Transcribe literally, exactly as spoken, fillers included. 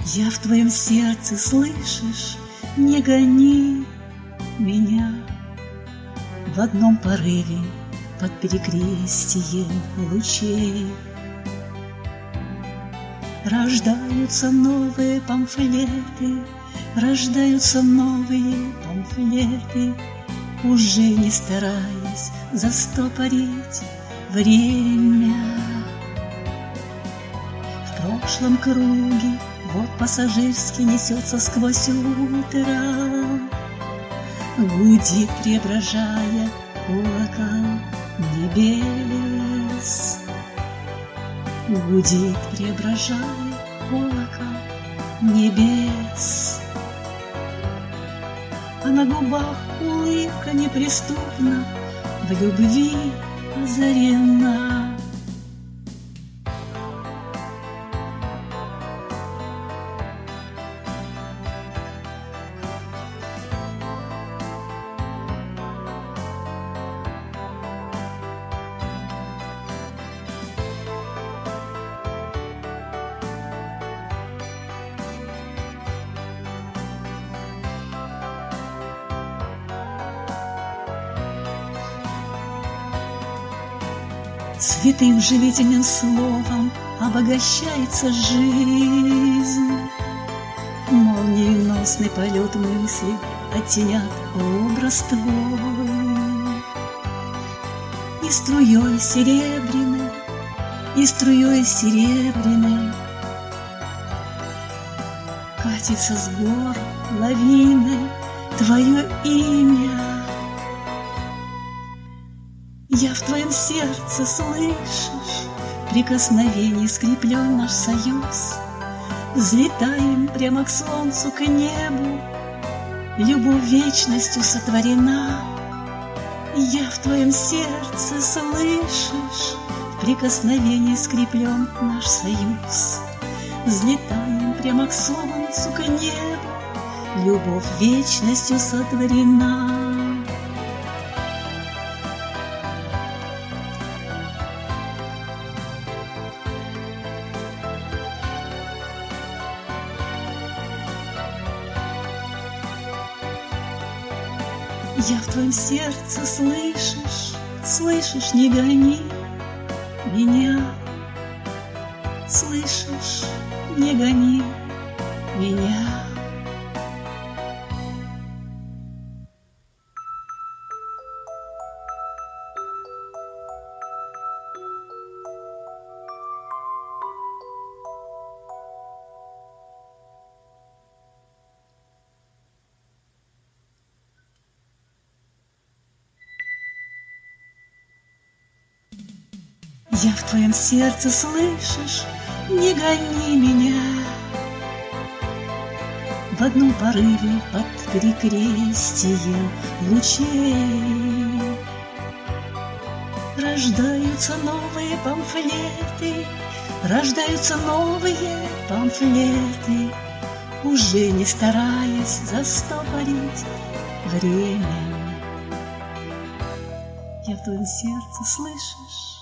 Я в твоем сердце, слышишь, не гони меня. В одном порыве под перекрестием лучей рождаются новые памфлеты, рождаются новые памфлеты, уже не стараясь застопорить время. В прошлом круге вот пассажирский несется сквозь утро, гудит, преображая колокол небес. Гудит, преображая колокол небес. А на губах улыбка неприступна, в любви озарена. Святым живительным словом обогащается жизнь. Молниеносный полет мысли оттенят образ твой. И струей серебряной, и струей серебряной катится с гор лавиной твое имя. Я в твоем сердце, слышишь, прикосновение скреплен наш союз. Взлетаем прямо к солнцу, к небу, любовь вечностью сотворена. Я в твоем сердце, слышишь, прикосновение скреплен наш союз. Взлетаем прямо к солнцу, к небу, любовь вечностью сотворена. Я в твоем сердце, слышишь, слышишь, не гони меня. Слышишь, не гони меня. Я в твоем сердце, слышишь, не гони меня. В одном порыве под перекрестием лучей рождаются новые памфлеты, рождаются новые памфлеты, уже не стараясь застопорить время. Я в твоем сердце, слышишь?